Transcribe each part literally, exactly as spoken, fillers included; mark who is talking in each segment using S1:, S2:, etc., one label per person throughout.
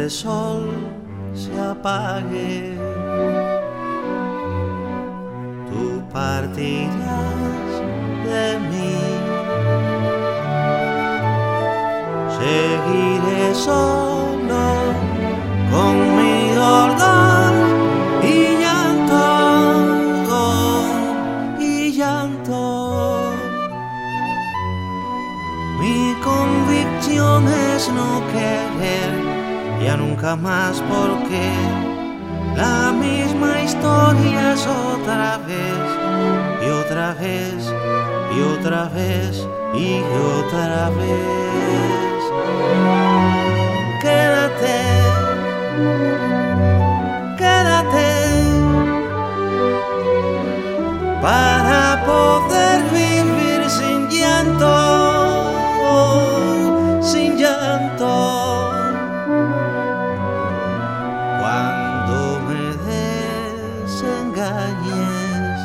S1: el sol se apague, tú partirás de mí. Seguiré solo con mi dolor y llanto, y llanto. Mi convicción es no querer ya nunca más, porque la misma historia es otra vez y otra vez y otra vez y otra vez. Quédate, quédate para poder vivir sin llanto, sin llanto. Cuando me desengañes,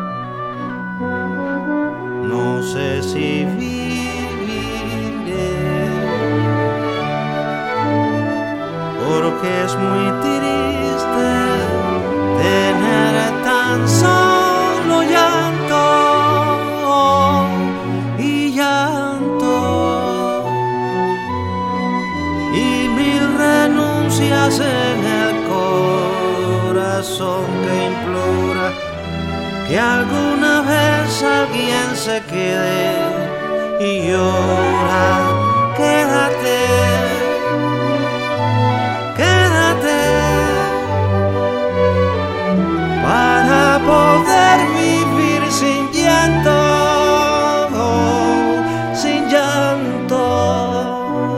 S1: no sé si viviré, porque es muy triste tener tan solo llanto y llanto y mil renuncias en el corazón que implora que alguna vez alguien se quede y llora. Quédate, quédate para poder vivir sin llanto, sin llanto.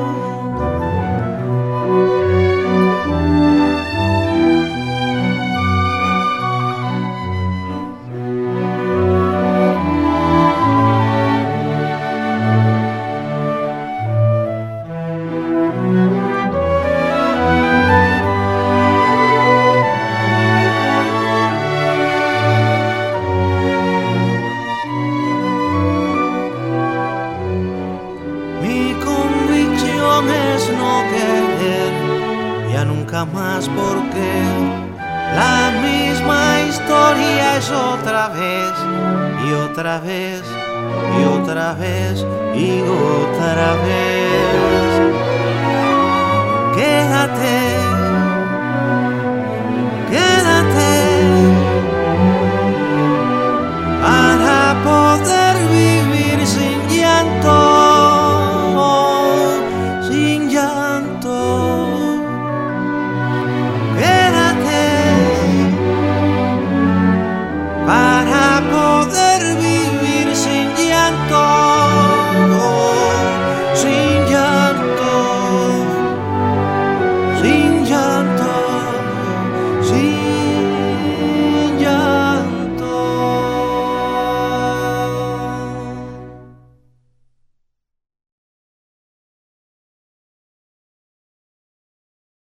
S1: Es no querer ya nunca más, porque la misma historia es otra vez y otra vez y otra vez y otra vez. Quédate, quédate para poder vivir sin llanto. Para poder vivir sin llanto.